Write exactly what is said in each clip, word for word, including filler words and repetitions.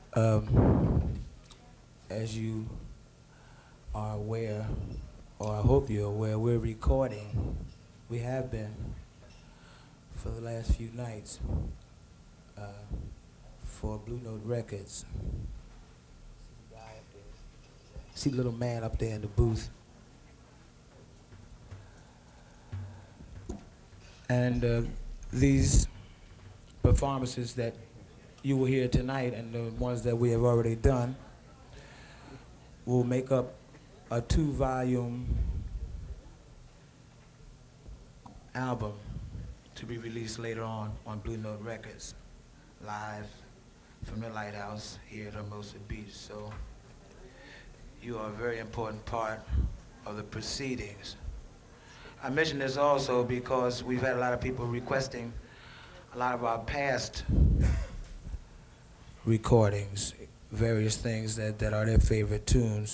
Um, as you are aware, or I hope you're aware, we're recording. We have been for the last few nights uh, for Blue Note Records. See the little man up there in the booth. And uh, these performances that you will hear tonight and the ones that we have already done will make up a two-volume album to be released later on on Blue Note Records, live from the Lighthouse here at Hermosa Beach. So you are a very important part of the proceedings. I mention this also because we've had a lot of people requesting a lot of our past recordings, various things that, that are their favorite tunes.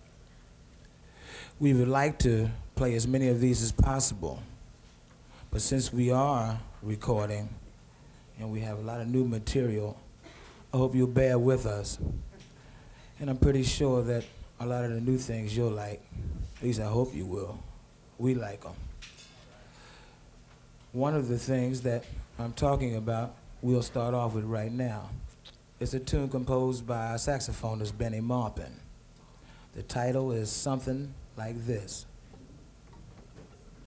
We would like to play as many of these as possible, but since we are recording and we have a lot of new material, I hope you'll bear with us. And I'm pretty sure that a lot of the new things you'll like. At least I hope you will. We like them. One of the things that I'm talking about, we'll start off with right now. It's a tune composed by our saxophonist, Benny Maupin. The title is Something Like This.